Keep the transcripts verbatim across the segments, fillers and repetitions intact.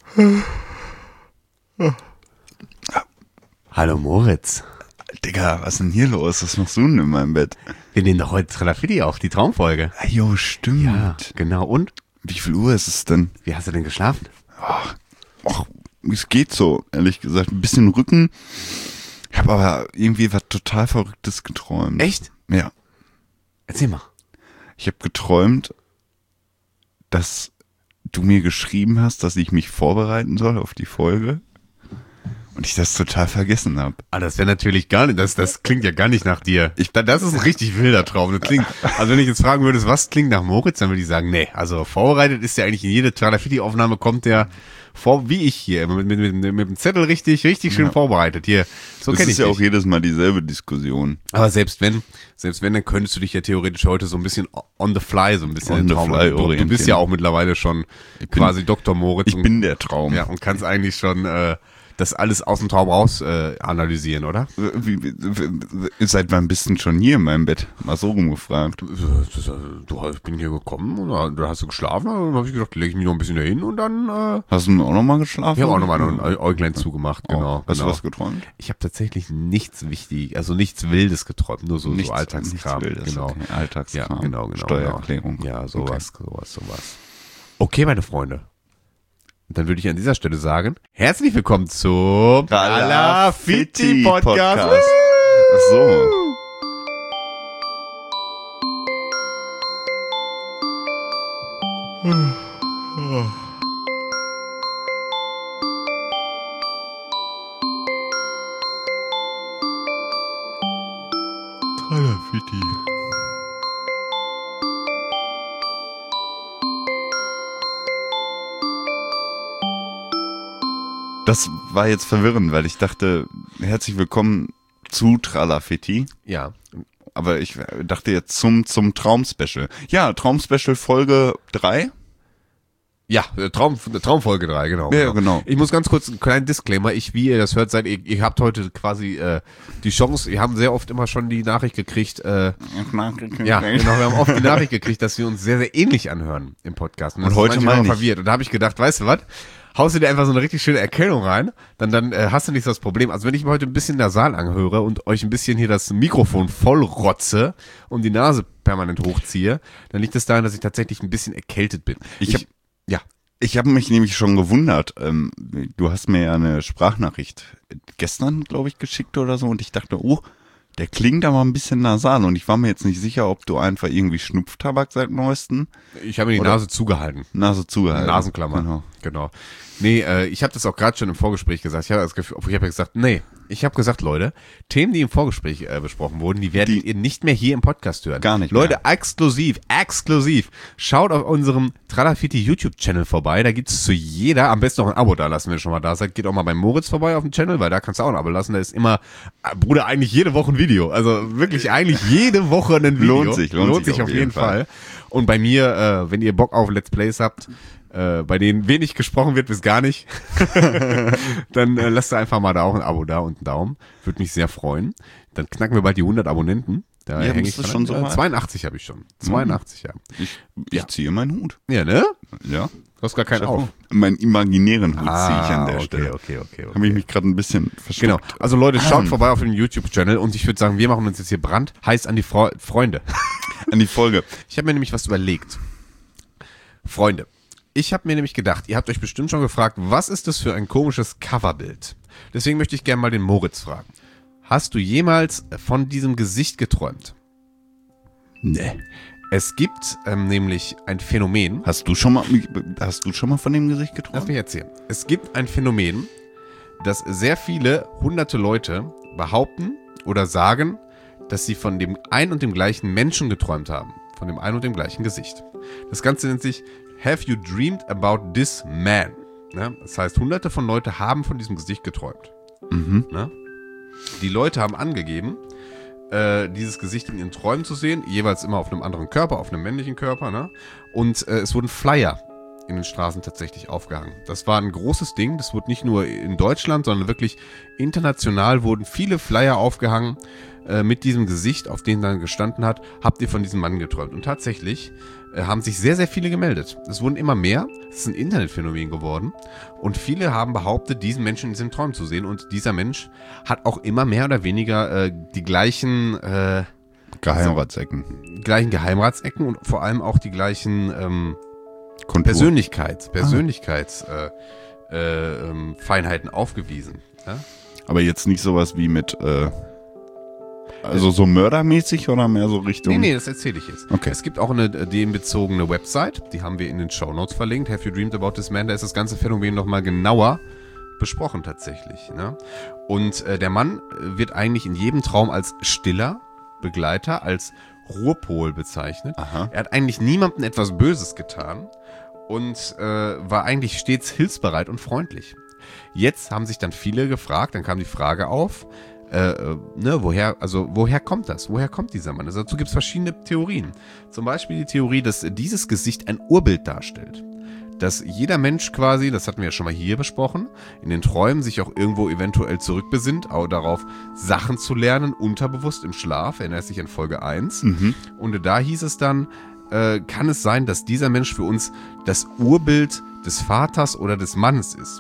Hallo Moritz. Digga, was ist denn hier los? Was machst du denn in meinem Bett? Wir nehmen doch heute Tralafiti auf, die Traumfolge. Ah, jo, stimmt. Ja, genau. Und? Wie viel Uhr ist es denn? Wie hast du denn geschlafen? Ach, ach, es geht so, ehrlich gesagt. Ein bisschen Rücken. Ich habe aber irgendwie was total Verrücktes geträumt. Echt? Ja. Erzähl mal. Ich habe geträumt, dass du mir geschrieben hast, dass ich mich vorbereiten soll auf die Folge. Und ich das total vergessen habe. Ah, das wäre natürlich gar nicht, das, das klingt ja gar nicht nach dir. Ich, das ist ein richtig wilder Traum. Das klingt, also wenn ich jetzt fragen würdest, was klingt nach Moritz, dann würde ich sagen, nee, also vorbereitet ist ja eigentlich in jede Tralafiti-Aufnahme kommt der vor, wie ich hier, mit, mit, mit, mit dem Zettel richtig, richtig schön ja. vorbereitet. Hier, so kenne ich Das ist ja dich. auch jedes Mal dieselbe Diskussion. Aber selbst wenn, selbst wenn, dann könntest du dich ja theoretisch heute so ein bisschen on the fly, so ein bisschen on in den Traum. Fly Du, du bist ja auch mittlerweile schon bin, quasi Doktor Moritz. Ich und, bin der Traum. Ja, und kannst eigentlich schon äh, das alles aus dem Traum raus äh, analysieren, oder? Wie, wie, wie, seit wann bist du denn schon hier in meinem Bett? Mal so rumgefragt. Du, du, ich bin hier gekommen und da hast du geschlafen und dann habe ich gedacht, lege ich mich noch ein bisschen dahin und dann... Äh, hast du auch nochmal geschlafen? Ich habe auch nochmal ein Äuglein zugemacht, oh, genau. Hast genau. du was geträumt? Ich habe tatsächlich nichts wichtig, also nichts Wildes geträumt, nur so, nichts, so Alltagskram. Nichts Wildes, genau. Okay. Alltagskram, ja, genau, genau, Steuererklärung. Genau. Ja, sowas, okay. sowas, sowas. Okay, meine Freunde. Dann würde ich an dieser Stelle sagen, herzlich willkommen zum Tralafiti Podcast. Podcast. So. Tralafiti. Das war jetzt verwirrend, weil ich dachte, herzlich willkommen zu Tralafiti. Ja. Aber ich dachte jetzt zum zum Traum-Special. Ja, Traum-Special Folge drei. Ja, Traum, Traumfolge drei, genau. Ja, genau. Ich muss ganz kurz einen kleinen Disclaimer. Ich, wie ihr das hört, seid ihr, ihr habt heute quasi äh, die Chance, wir haben sehr oft immer schon die Nachricht gekriegt, äh, ja, genau, wir haben oft die Nachricht gekriegt, dass wir uns sehr, sehr ähnlich anhören im Podcast. Und, und heute mal nicht. Verwirrt. Und da habe ich gedacht, weißt du was? Haust du dir einfach so eine richtig schöne Erkennung rein, dann, dann äh, hast du nicht das Problem. Also wenn ich mir heute ein bisschen nasal anhöre und euch ein bisschen hier das Mikrofon voll rotze und die Nase permanent hochziehe, dann liegt es daran, dass ich tatsächlich ein bisschen erkältet bin. Ich, ich habe ja, ich habe mich nämlich schon gewundert. Ähm, du hast mir ja eine Sprachnachricht gestern, glaube ich, geschickt oder so und ich dachte, oh, der klingt aber ein bisschen nasal und ich war mir jetzt nicht sicher, ob du einfach irgendwie Schnupftabak seit neuestem. Ich habe mir die Oder Nase zugehalten. Nase zugehalten. Nasenklammer. Genau. genau. Nee, äh, ich habe das auch gerade schon im Vorgespräch gesagt. Ich habe das Gefühl, ich habe ja gesagt, nee, ich habe gesagt, Leute, Themen, die im Vorgespräch äh, besprochen wurden, die werdet die, ihr nicht mehr hier im Podcast hören. Gar nicht Leute, mehr. exklusiv, exklusiv. Schaut auf unserem Tralafiti YouTube-Channel vorbei. Da gibt's zu jeder, am besten noch ein Abo da lassen, wenn ihr schon mal da seid. Geht auch mal bei Moritz vorbei auf dem Channel, weil da kannst du auch ein Abo lassen. Da ist immer, äh, Bruder, eigentlich jede Woche ein Video. Also wirklich eigentlich jede Woche ein Video. Lohnt sich, lohnt, lohnt sich auf, auf jeden Fall. Fall. Und bei mir, äh, wenn ihr Bock auf Let's Plays habt, äh, bei denen wenig gesprochen wird bis gar nicht, dann äh, lasst einfach mal da auch ein Abo da und einen Daumen. Würde mich sehr freuen. Dann knacken wir bald die hundert Abonnenten. Da ja, hänge ich schon so äh, zweiundachtzig habe ich schon. zweiundachtzig, mhm. ja. Ich, ich ja. ziehe meinen Hut. Ja, ne? Ja. Du hast gar keinen ich auf. Meinen imaginären Hut ah, ziehe ich an der okay, Stelle. Okay, okay, okay. Habe ich mich gerade ein bisschen versteckt. Genau. Also Leute, schaut ah. vorbei auf dem YouTube-Channel und ich würde sagen, wir machen uns jetzt hier Brand. Heißt an die Fre- Freunde. An die Folge. Ich habe mir nämlich was überlegt. Freunde. Ich habe mir nämlich gedacht, ihr habt euch bestimmt schon gefragt, was ist das für ein komisches Coverbild? Deswegen möchte ich gerne mal den Moritz fragen. Hast du jemals von diesem Gesicht geträumt? Nee. Es gibt ähm, nämlich ein Phänomen. Hast du schon mal, hast du schon mal von dem Gesicht geträumt? Lass mich erzählen. Es gibt ein Phänomen, dass sehr viele hunderte Leute behaupten oder sagen, dass sie von dem ein und dem gleichen Menschen geträumt haben. Von dem ein und dem gleichen Gesicht. Das Ganze nennt sich Have you dreamed about this man? Ja, das heißt, hunderte von Leuten haben von diesem Gesicht geträumt. Mhm. Ja? Die Leute haben angegeben, äh, dieses Gesicht in ihren Träumen zu sehen, jeweils immer auf einem anderen Körper, auf einem männlichen Körper. Ne? Und äh, es wurden Flyer in den Straßen tatsächlich aufgehangen. Das war ein großes Ding. Das wurde nicht nur in Deutschland, sondern wirklich international wurden viele Flyer aufgehangen äh, mit diesem Gesicht, auf dem dann gestanden hat, habt ihr von diesem Mann geträumt? Und tatsächlich äh, haben sich sehr, sehr viele gemeldet. Es wurden immer mehr. Es ist ein Internetphänomen geworden. Und viele haben behauptet, diesen Menschen in diesen Träumen zu sehen. Und dieser Mensch hat auch immer mehr oder weniger äh, die gleichen äh, Geheimratsecken. So, gleichen Geheimratsecken und vor allem auch die gleichen ähm, Kontur. Persönlichkeits, Persönlichkeits ah. äh, äh, ähm, Feinheiten aufgewiesen. Ja? Aber jetzt nicht sowas wie mit, äh, also so mördermäßig oder mehr so Richtung? Nee, nee, das erzähle ich jetzt. Okay. Es gibt auch eine themenbezogene Website, die haben wir in den Shownotes verlinkt. Have you dreamed about this man? Da ist das ganze Phänomen nochmal genauer besprochen tatsächlich. Ne? Und äh, der Mann wird eigentlich in jedem Traum als stiller Begleiter, als Ruhepol bezeichnet. Aha. Er hat eigentlich niemandem etwas Böses getan und äh, war eigentlich stets hilfsbereit und freundlich. Jetzt haben sich dann viele gefragt, dann kam die Frage auf, äh, ne, woher, also woher kommt das? Woher kommt dieser Mann? Also dazu gibt es verschiedene Theorien. Zum Beispiel die Theorie, dass dieses Gesicht ein Urbild darstellt. Dass jeder Mensch quasi, das hatten wir ja schon mal hier besprochen, in den Träumen sich auch irgendwo eventuell zurückbesinnt, auch darauf, Sachen zu lernen, unterbewusst im Schlaf, erinnert sich an Folge eins. Mhm. Und da hieß es dann, äh, kann es sein, dass dieser Mensch für uns das Urbild des Vaters oder des Mannes ist.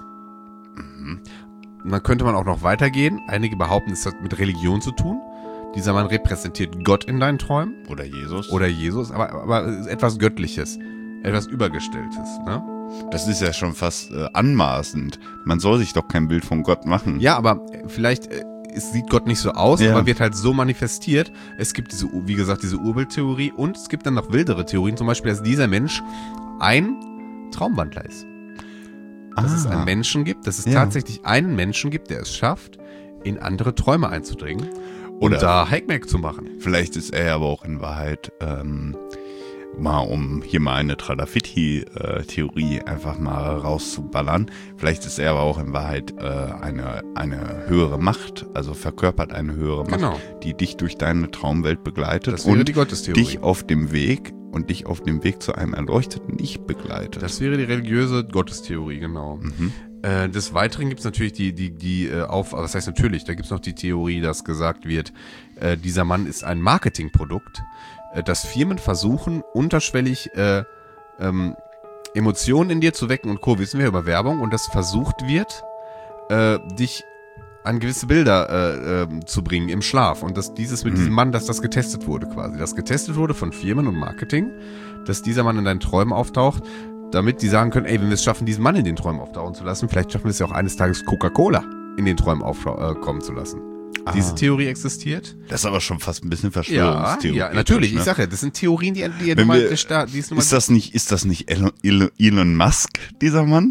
Mhm. Und dann könnte man auch noch weitergehen. Einige behaupten, es hat mit Religion zu tun. Dieser Mann repräsentiert Gott in deinen Träumen. Oder Jesus. Oder Jesus, aber, aber etwas Göttliches. Etwas Übergestelltes, ne? Das ist ja schon fast äh, anmaßend. Man soll sich doch kein Bild von Gott machen. Ja, aber vielleicht äh, es sieht Gott nicht so aus, ja. aber wird halt so manifestiert. Es gibt diese, wie gesagt, diese Urbildtheorie und es gibt dann noch wildere Theorien, zum Beispiel, dass dieser Mensch ein Traumwandler ist. Dass ah. es einen Menschen gibt, dass es ja. tatsächlich einen Menschen gibt, der es schafft, in andere Träume einzudringen und Oder da Hackmack zu machen. Vielleicht ist er aber auch in Wahrheit ähm, mal um hier mal eine Tralafitti-Theorie einfach mal rauszuballern. Vielleicht ist er aber auch in Wahrheit äh, eine, eine höhere Macht, also verkörpert eine höhere Macht, genau. die dich durch deine Traumwelt begleitet das wäre und die Gottestheorie. dich auf dem Weg und dich auf dem Weg zu einem erleuchteten Ich begleitet. Das wäre die religiöse Gottestheorie, genau. Mhm. Äh, des Weiteren gibt es natürlich die, die, die äh, auf, was heißt natürlich, da gibt es noch die Theorie, dass gesagt wird, äh, dieser Mann ist ein Marketingprodukt, dass Firmen versuchen, unterschwellig äh, ähm, Emotionen in dir zu wecken und Co. Wissen wir über Werbung und das versucht wird, äh, dich an gewisse Bilder äh, äh, zu bringen im Schlaf und dass dieses mit mhm. diesem Mann, dass das getestet wurde quasi, dass getestet wurde von Firmen und Marketing, dass dieser Mann in deinen Träumen auftaucht, damit die sagen können, ey, wenn wir es schaffen, diesen Mann in den Träumen auftauchen zu lassen, vielleicht schaffen wir es ja auch eines Tages Coca-Cola in den Träumen aufkommen äh, zu lassen. Ah. Diese Theorie existiert. Das ist aber schon fast ein bisschen Verschwörungstheorie. Ja, ja, natürlich. Ne? Ich sage ja, das sind Theorien, die, die, die, wir, die ist, ist das nicht, ist das nicht Elon, Elon Musk, dieser Mann?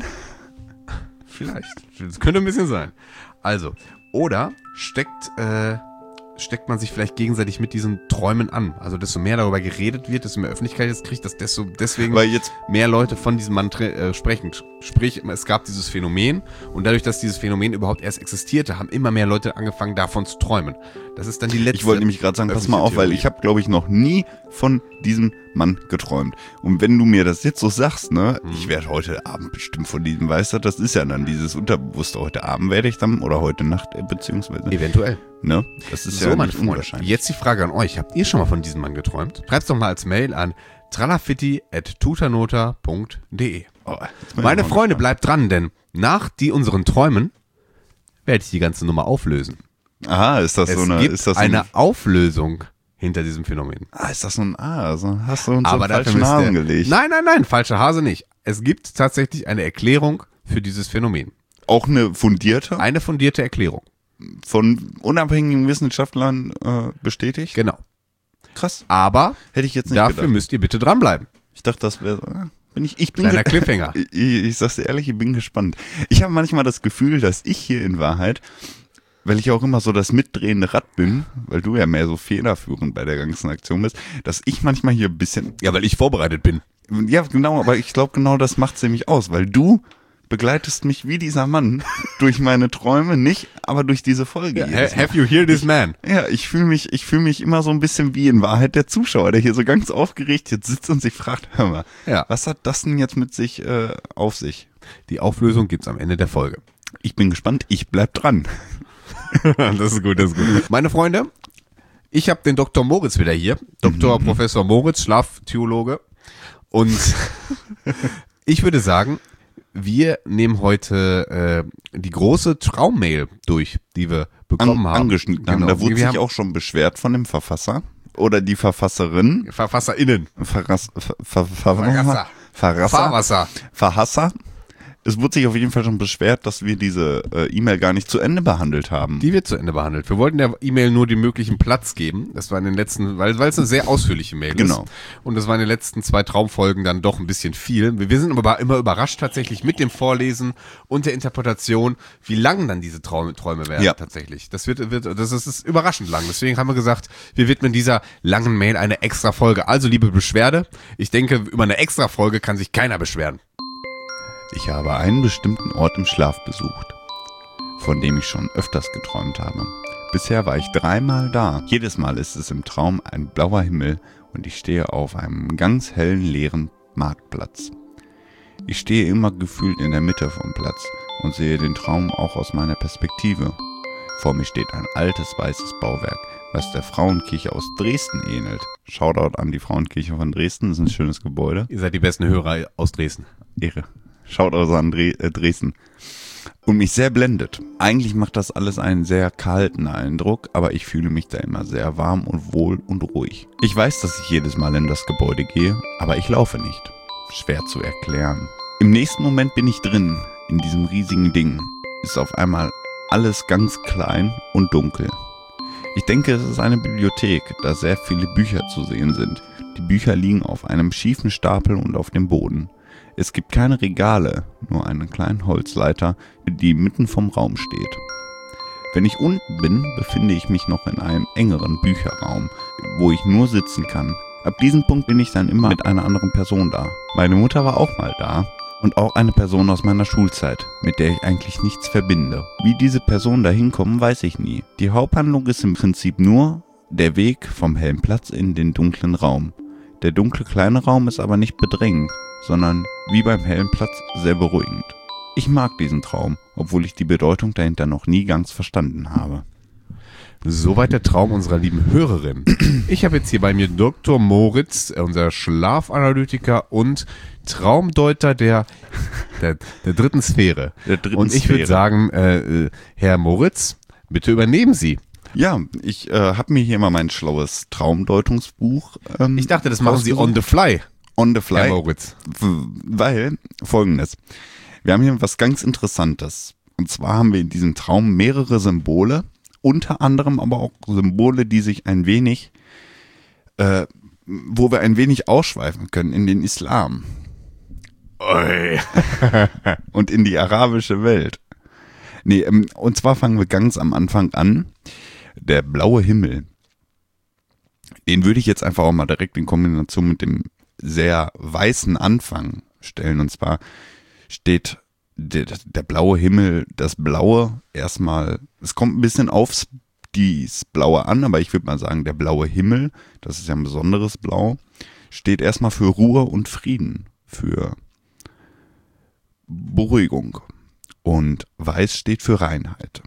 Vielleicht. Das könnte ein bisschen sein. Also, oder steckt, äh, steckt man sich vielleicht gegenseitig mit diesen Träumen an. Also desto mehr darüber geredet wird, desto mehr Öffentlichkeit es kriegt, dass desto deswegen Weil jetzt mehr Leute von diesem Mann äh, sprechen. Sprich, es gab dieses Phänomen und dadurch, dass dieses Phänomen überhaupt erst existierte, haben immer mehr Leute angefangen, davon zu träumen. Das ist dann die letzte. Ich wollte nämlich gerade sagen, pass mal auf, Theorie. Weil ich habe, glaube ich, noch nie von diesem Mann geträumt. Und wenn du mir das jetzt so sagst, ne, hm. ich werde heute Abend bestimmt von diesem, weißt du, das ist ja dann dieses Unterbewusste. Heute Abend werde ich dann, oder heute Nacht, beziehungsweise. Eventuell. Ne? Das ist so, ja meine nicht Freunde, unwahrscheinlich. Jetzt die Frage an euch. Habt ihr schon mal von diesem Mann geträumt? Schreibt's doch mal als Mail an tralafitti at tutanota punkt de. Oh, meine Freunde, gespannt. Bleibt dran, denn nach die unseren Träumen werde ich die ganze Nummer auflösen. Aha, ist das es so eine... gibt ist das eine ein, Auflösung hinter diesem Phänomen. Ah, ist das so ein... Ah, also hast du uns Aber so einen falschen Hasen gelegt. Nein, nein, nein, falscher Hase nicht. Es gibt tatsächlich eine Erklärung für dieses Phänomen. Auch eine fundierte? Eine fundierte Erklärung. Von unabhängigen Wissenschaftlern äh, bestätigt? Genau. Krass. Aber hätte ich jetzt nicht dafür gedacht. müsst ihr bitte dranbleiben. Ich dachte, das wäre... Äh, bin ich, ich bin Kleiner Cliffhanger. Ich, ich, ich sag's dir ehrlich, ich bin gespannt. Ich habe manchmal das Gefühl, dass ich hier in Wahrheit, weil ich auch immer so das mitdrehende Rad bin, weil du ja mehr so federführend bei der ganzen Aktion bist, dass ich manchmal hier ein bisschen... Ja, weil ich vorbereitet bin. Ja, genau, aber ich glaube, genau das macht's nämlich aus, weil du begleitest mich wie dieser Mann durch meine Träume, nicht, aber durch diese Folge. Ja, have you heard this man? Ja, ich fühle mich, ich fühle mich immer so ein bisschen wie in Wahrheit der Zuschauer, der hier so ganz aufgeregt jetzt sitzt und sich fragt, hör mal, Ja. was hat das denn jetzt mit sich äh, auf sich? Die Auflösung gibt's am Ende der Folge. Ich bin gespannt, ich bleib dran. Das ist gut, das ist gut. Meine Freunde, ich habe den Doktor Moritz wieder hier. Doktor Professor Moritz, Schlaftheologe. Und ich würde sagen, wir nehmen heute äh, die große Traummail durch, die wir bekommen An, haben. Angeschnitten haben. Genau. Da wurde Wir sich haben auch schon beschwert von dem Verfasser oder die Verfasserin. VerfasserInnen. Verrass, ver, ver, ver, Verrasser. Verrasser. Fahrwasser. Verhasser. Es wurde sich auf jeden Fall schon beschwert, dass wir diese äh, E-Mail gar nicht zu Ende behandelt haben. Die wird zu Ende behandelt. Wir wollten der E-Mail nur den möglichen Platz geben. Das war in den letzten, weil, weil es eine sehr ausführliche Mail Genau. ist. Und das war in den letzten zwei Traumfolgen dann doch ein bisschen viel. Wir, wir sind aber immer überrascht tatsächlich mit dem Vorlesen und der Interpretation, wie lang dann diese Träume, Träume werden Ja. tatsächlich. Das wird, wird, das ist, ist überraschend lang. Deswegen haben wir gesagt, wir widmen dieser langen Mail eine extra Folge. Also, liebe Beschwerde, ich denke, über eine extra Folge kann sich keiner beschweren. Ich habe einen bestimmten Ort im Schlaf besucht, von dem ich schon öfters geträumt habe. Bisher war ich dreimal da. Jedes Mal ist es im Traum ein blauer Himmel und ich stehe auf einem ganz hellen, leeren Marktplatz. Ich stehe immer gefühlt in der Mitte vom Platz und sehe den Traum auch aus meiner Perspektive. Vor mir steht ein altes weißes Bauwerk, was der Frauenkirche aus Dresden ähnelt. Shoutout an die Frauenkirche von Dresden, das ist ein schönes Gebäude. Ihr seid die besten Hörer aus Dresden. Ehre. Shoutout an Dre äh, Dresden. Und mich sehr blendet. Eigentlich macht das alles einen sehr kalten Eindruck, aber ich fühle mich da immer sehr warm und wohl und ruhig. Ich weiß, dass ich jedes Mal in das Gebäude gehe, aber ich laufe nicht. Schwer zu erklären. Im nächsten Moment bin ich drin, in diesem riesigen Ding. Ist auf einmal alles ganz klein und dunkel. Ich denke, es ist eine Bibliothek, da sehr viele Bücher zu sehen sind. Die Bücher liegen auf einem schiefen Stapel und auf dem Boden. Es gibt keine Regale, nur einen kleinen Holzleiter, die mitten vom Raum steht. Wenn ich unten bin, befinde ich mich noch in einem engeren Bücherraum, wo ich nur sitzen kann. Ab diesem Punkt bin ich dann immer mit einer anderen Person da. Meine Mutter war auch mal da und auch eine Person aus meiner Schulzeit, mit der ich eigentlich nichts verbinde. Wie diese Personen da hinkommen, weiß ich nie. Die Haupthandlung ist im Prinzip nur der Weg vom hellen Platz in den dunklen Raum. Der dunkle kleine Raum ist aber nicht bedrängend, sondern wie beim hellen Platz sehr beruhigend. Ich mag diesen Traum, obwohl ich die Bedeutung dahinter noch nie ganz verstanden habe. Soweit der Traum unserer lieben Hörerin. Ich habe jetzt hier bei mir Doktor Moritz, unser Schlafanalytiker und Traumdeuter der, der, der dritten Sphäre. Der dritten und ich Sphäre. würde sagen, äh, Herr Moritz, bitte übernehmen Sie. Ja, ich äh, habe mir hier mal mein schlaues Traumdeutungsbuch ähm, Ich dachte, das machen Sie on ausgesucht. the fly, on the fly. Herr Moritz. W- Weil, folgendes, wir haben hier was ganz Interessantes. Und zwar haben wir in diesem Traum mehrere Symbole, unter anderem aber auch Symbole, die sich ein wenig, äh, wo wir ein wenig ausschweifen können in den Islam. Oi. Und in die arabische Welt. Nee, ähm, und zwar fangen wir ganz am Anfang an. Der blaue Himmel. Den würde ich jetzt einfach auch mal direkt in Kombination mit dem sehr weißen Anfang stellen. Und zwar steht der, der blaue Himmel, das Blaue erstmal, es kommt ein bisschen aufs dies Blaue an, aber ich würde mal sagen, der blaue Himmel, das ist ja ein besonderes Blau, steht erstmal für Ruhe und Frieden, für Beruhigung. Und Weiß steht für Reinheit.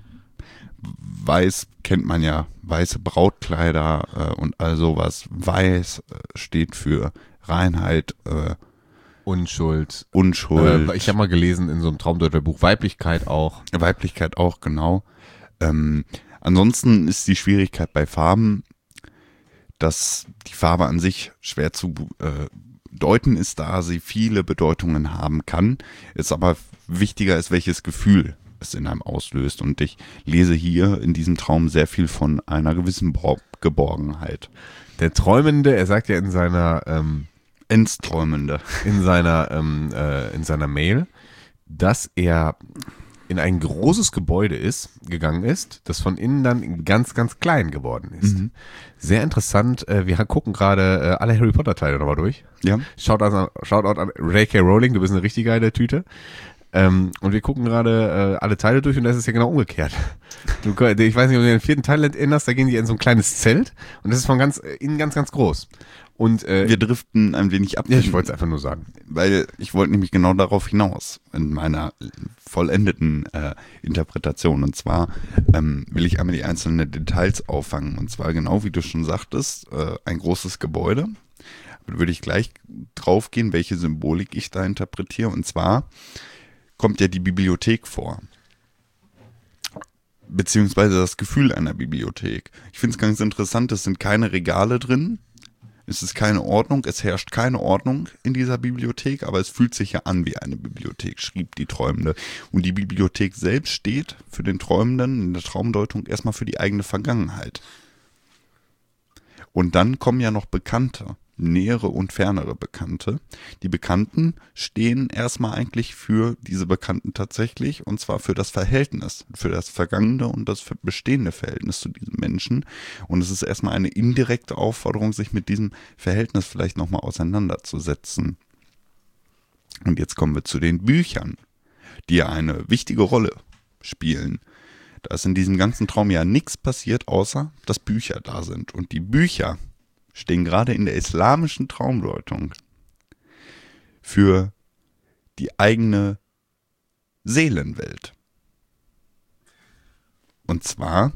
Weiß kennt man ja, weiße Brautkleider äh, und all sowas. Weiß äh, steht für Reinheit, äh, Unschuld. Unschuld, Äh, ich habe mal gelesen in so einem Traumdeuterbuch, Weiblichkeit auch. Weiblichkeit auch, genau. Ähm, ansonsten ist die Schwierigkeit bei Farben, dass die Farbe an sich schwer zu äh, deuten ist, da sie viele Bedeutungen haben kann. Es aber wichtiger ist, welches Gefühl es in einem auslöst. Und ich lese hier in diesem Traum sehr viel von einer gewissen Bo- Geborgenheit. Der Träumende, er sagt ja in seiner ähm, Ensträumende. in seiner ähm, äh, in seiner Mail, dass er in ein großes Gebäude ist, gegangen ist, das von innen dann ganz, ganz klein geworden ist. Mhm. Sehr interessant. Äh, wir gucken gerade äh, alle Harry Potter Teile nochmal durch. Ja. Shoutout an, Shoutout an J K Rowling, du bist eine richtig geile Tüte. Ähm, und wir gucken gerade äh, alle Teile durch und das ist ja genau umgekehrt. Du, ich weiß nicht, ob du den vierten Teil erinnerst, da gehen die in so ein kleines Zelt und das ist von ganz innen ganz, ganz groß. Und äh, Wir driften ein wenig ab. Ja, ich wollte es einfach nur sagen. Weil ich wollte nämlich genau darauf hinaus, in meiner vollendeten äh, Interpretation. Und zwar ähm, will ich einmal die einzelnen Details auffangen. Und zwar genau, wie du schon sagtest, äh, ein großes Gebäude. Da würde ich gleich drauf gehen, welche Symbolik ich da interpretiere. Und zwar kommt ja die Bibliothek vor. Beziehungsweise das Gefühl einer Bibliothek. Ich finde es ganz interessant, es sind keine Regale drin. Es ist keine Ordnung, es herrscht keine Ordnung in dieser Bibliothek, aber es fühlt sich ja an wie eine Bibliothek, schrieb die Träumende. Und die Bibliothek selbst steht für den Träumenden in der Traumdeutung erstmal für die eigene Vergangenheit. Und dann kommen ja noch Bekannte, nähere und fernere Bekannte. Die Bekannten stehen erstmal eigentlich für diese Bekannten tatsächlich, und zwar für das Verhältnis, für das vergangene und das bestehende Verhältnis zu diesem Menschen. Und es ist erstmal eine indirekte Aufforderung, sich mit diesem Verhältnis vielleicht nochmal auseinanderzusetzen. Und jetzt kommen wir zu den Büchern, die ja eine wichtige Rolle spielen. Da ist in diesem ganzen Traum ja nichts passiert, außer dass Bücher da sind. Und die Bücher stehen gerade in der islamischen Traumdeutung für die eigene Seelenwelt. Und zwar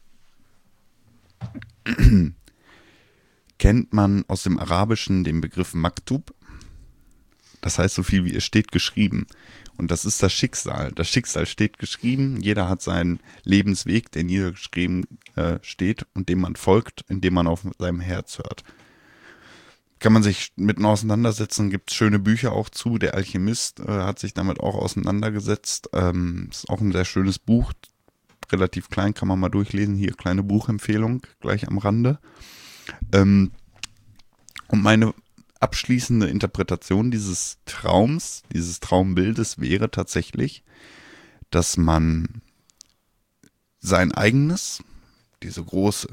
kennt man aus dem Arabischen den Begriff Maktub. Das heißt so viel wie es steht geschrieben. Und das ist das Schicksal. Das Schicksal steht geschrieben. Jeder hat seinen Lebensweg, der niedergeschrieben äh, steht und dem man folgt, indem man auf seinem Herz hört. Kann man sich mitten auseinandersetzen. Gibt es schöne Bücher auch zu. Der Alchemist äh, hat sich damit auch auseinandergesetzt. Ähm, ist auch ein sehr schönes Buch. Relativ klein, kann man mal durchlesen. Hier kleine Buchempfehlung gleich am Rande. Ähm, und meine abschließende Interpretation dieses Traums, dieses Traumbildes wäre tatsächlich, dass man sein eigenes, diese große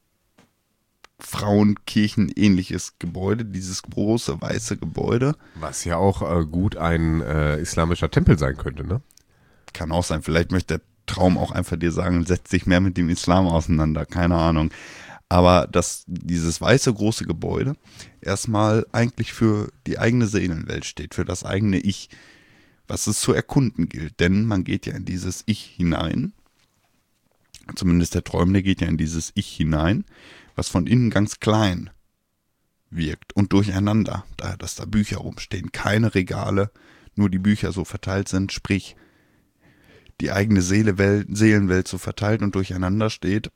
Frauenkirchen-ähnliches Gebäude, dieses große weiße Gebäude. Was ja auch äh, gut ein äh, islamischer Tempel sein könnte, ne? Kann auch sein, vielleicht möchte der Traum auch einfach dir sagen, setz dich mehr mit dem Islam auseinander, keine Ahnung. Aber dass dieses weiße große Gebäude erstmal eigentlich für die eigene Seelenwelt steht, für das eigene Ich, was es zu erkunden gilt. Denn man geht ja in dieses Ich hinein, zumindest der Träumende geht ja in dieses Ich hinein, was von innen ganz klein wirkt und durcheinander, daher dass da Bücher rumstehen, keine Regale, nur die Bücher so verteilt sind, sprich die eigene Seele, Seelenwelt so verteilt und durcheinander steht.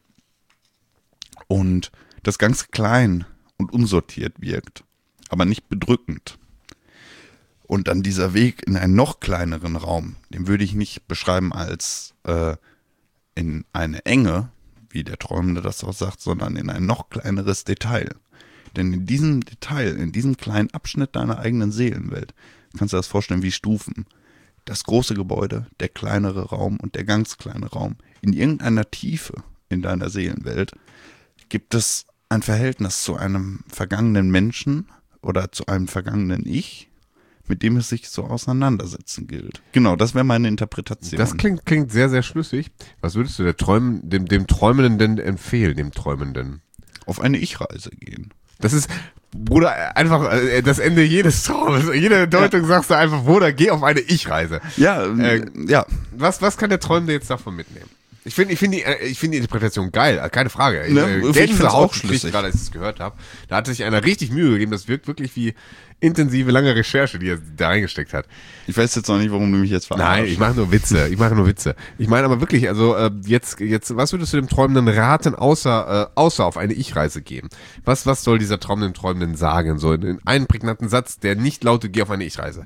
Und das ganz klein und unsortiert wirkt, aber nicht bedrückend. Und dann dieser Weg in einen noch kleineren Raum, den würde ich nicht beschreiben als äh, in eine Enge, wie der Träumende das auch sagt, sondern in ein noch kleineres Detail. Denn in diesem Detail, in diesem kleinen Abschnitt deiner eigenen Seelenwelt, kannst du dir das vorstellen wie Stufen. Das große Gebäude, der kleinere Raum und der ganz kleine Raum. In irgendeiner Tiefe in deiner Seelenwelt gibt es ein Verhältnis zu einem vergangenen Menschen oder zu einem vergangenen Ich, mit dem es sich so auseinandersetzen gilt. Genau, das wäre meine Interpretation. Das klingt, klingt sehr, sehr schlüssig. Was würdest du der Träum, dem, dem Träumenden denn empfehlen, dem Träumenden? Auf eine Ich-Reise gehen. Das ist, Bruder, einfach äh, das Ende jedes Traumes. Jede Deutung ja. Sagst du einfach, Bruder, geh auf eine Ich-Reise. Ja, äh, ja. Was, was kann der Träumende jetzt davon mitnehmen? Ich finde ich finde die, ich finde die Interpretation geil, keine Frage. Ich, ne, ich finde es auch schlüssig, gerade als ich es gehört habe. Da hat sich einer richtig Mühe gegeben. Das wirkt wirklich wie intensive, lange Recherche, die er da reingesteckt hat. Ich weiß jetzt noch nicht, warum du mich jetzt verarschst. Nein, ich mache nur Witze. Ich mache nur Witze. Ich meine aber wirklich, also äh, jetzt, jetzt, was würdest du dem Träumenden raten, außer, äh, außer auf eine Ich-Reise gehen? Was, was soll dieser Traum dem Träumenden sagen? So in einen prägnanten Satz, der nicht lautet, geh auf eine Ich-Reise.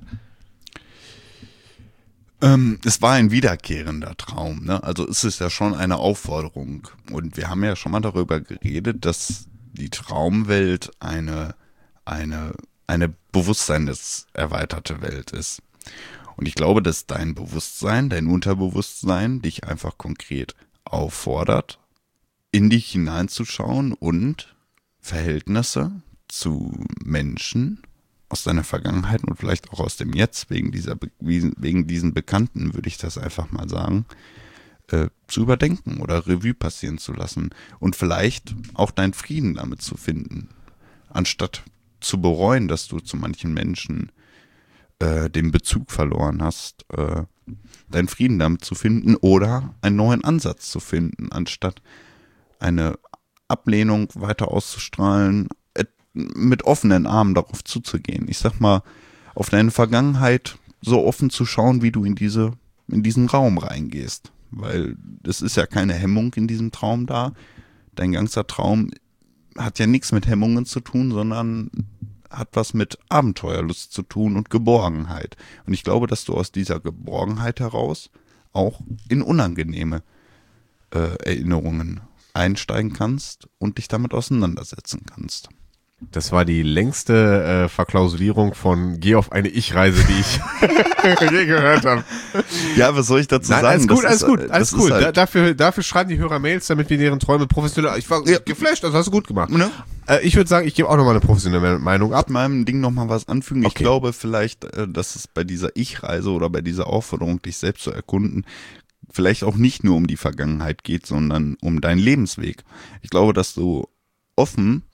Ähm, es war ein wiederkehrender Traum, ne? Also es ist ja schon eine Aufforderung. Und wir haben ja schon mal darüber geredet, dass die Traumwelt eine, eine, eine bewusstseinserweiterte Welt ist. Und ich glaube, dass dein Bewusstsein, dein Unterbewusstsein dich einfach konkret auffordert, in dich hineinzuschauen und Verhältnisse zu Menschen aus deiner Vergangenheit und vielleicht auch aus dem Jetzt, wegen dieser, wegen diesen Bekannten, würde ich das einfach mal sagen, äh, zu überdenken oder Revue passieren zu lassen und vielleicht auch deinen Frieden damit zu finden, anstatt zu bereuen, dass du zu manchen Menschen äh, den Bezug verloren hast, äh, deinen Frieden damit zu finden oder einen neuen Ansatz zu finden, anstatt eine Ablehnung weiter auszustrahlen, mit offenen Armen darauf zuzugehen. Ich sag mal, auf deine Vergangenheit so offen zu schauen, wie du in diese, in diesen Raum reingehst. Weil es ist ja keine Hemmung in diesem Traum da. Dein ganzer Traum hat ja nichts mit Hemmungen zu tun, sondern hat was mit Abenteuerlust zu tun und Geborgenheit. Und ich glaube, dass du aus dieser Geborgenheit heraus auch in unangenehme äh, Erinnerungen einsteigen kannst und dich damit auseinandersetzen kannst. Das war die längste äh, Verklausulierung von Geh auf eine Ich-Reise, die ich je gehört habe. Ja, was soll ich dazu Nein, sagen? alles gut, das alles ist, gut, das alles ist gut. Halt Da, dafür, dafür schreiben die Hörer Mails, damit wir deren Träume professionell... Ich war ja. geflasht, das hast du gut gemacht. Ne? Äh, ich würde sagen, ich gebe auch nochmal eine professionelle Meinung ab. Mit meinem Ding nochmal was anfügen. Ich Okay. glaube vielleicht, äh, dass es bei dieser Ich-Reise oder bei dieser Aufforderung, dich selbst zu erkunden, vielleicht auch nicht nur um die Vergangenheit geht, sondern um deinen Lebensweg. Ich glaube, dass du offen